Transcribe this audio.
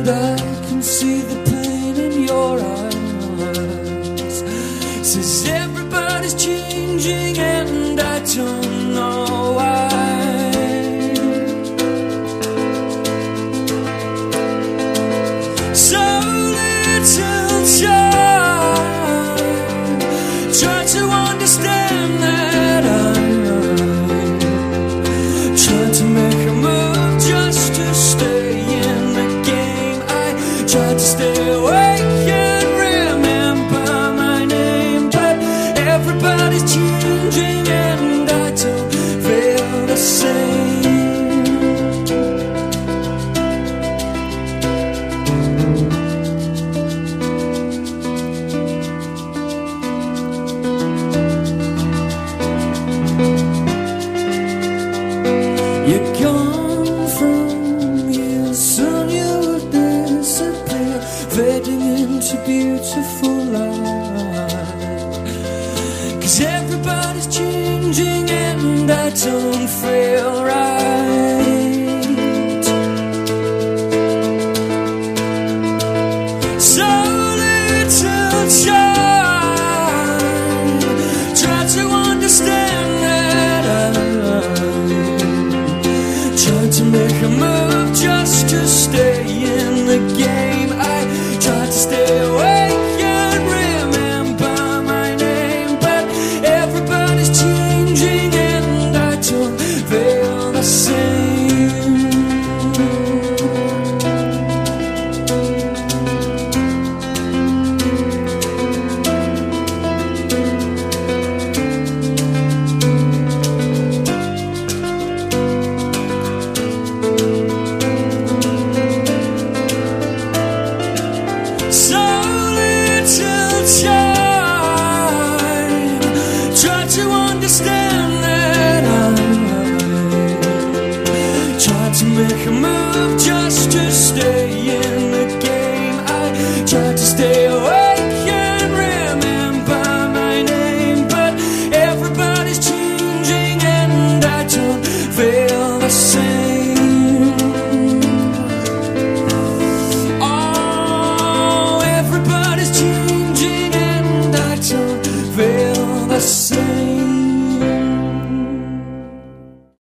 and I can see the pain in your eyes. Says everybody's changing and I don't know why. So little time, try to understand that I'm trying to make a move just to stay in the game. I tried to stay awake and remember my name, but everybody's changing and I don't feel the same. You're gone from here, soon you will disappear, fading into beautiful light. 'Cause everybody's changing and I don't feel